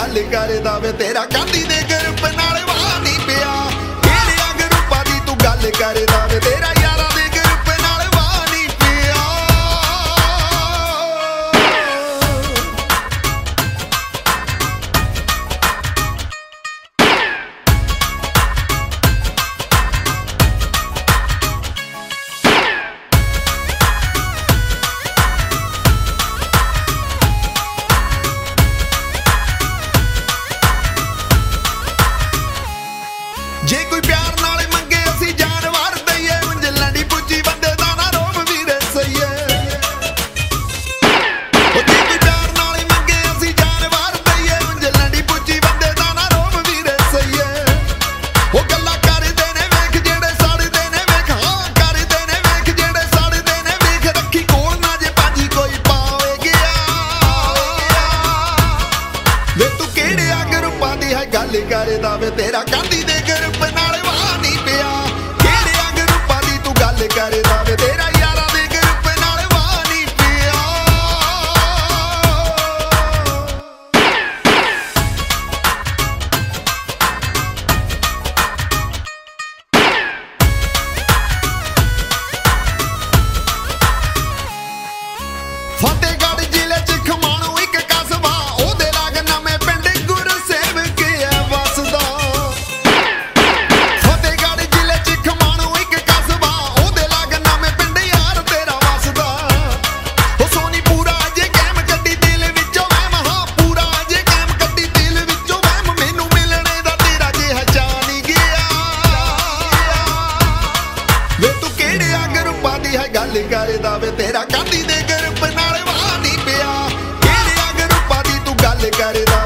गल करदा वे तेरा गांधी दे ग्रुप नाल वाह नहीं पिया। किहड़े ग्रुपां दी तू गल करदा वे तेरा यारां दे ग्रुप नाल वाह नहीं पिया। जे कोई प्यार नाल मंगे असी जान वार दईए उंज लड़ी पुजी बंदे दा ना रोम वीरे सईए। ओ जे कोई प्यार नाल मंगे असी जान वार दईए उंज लड़ी पुजी बंदे दा ना रोम वीरे सईए। ओ गल्ला करदे ने वेख जेड़े सड़दे ने वेख हां करदे ने वेख जेड़े सड़दे ने वेख रखी कोल ना जे भाजी कोई पावे गया। वे तू किहड़े ग्रुपां दी है गल करदा वे तेरा गांधी दे ग्रुप नाल वाह नहीं पिया। किहड़े ग्रुपां दी तू गल करदा वे तेरा यारां दे ग्रुप नाल वाह नहीं पिया। फतेहगढ़ जिले च खमाणों एक कस्बा ओहदे लाग नवें पिंड गुरसेवक है वसदा। फतेहगढ़ जिले च खमाणों एक कस्बा ओहदे लाग नवें पिंड यार तेरा वसदा। ओ सोनी पूरा जे कैम कड्डी दिल विचों वहम हां पूरा जे कैम कड्डी दिल विचों वहम मैनू मिलने दा तेरा जिहा चाह नहीं गया। वे तू किहड़े ग्रुपां दी है गल करदा वे तेरा गांधी दे ग्रुप नाल वाह नहीं पिया। किहड़े ग्रुपां दी तू गल करदा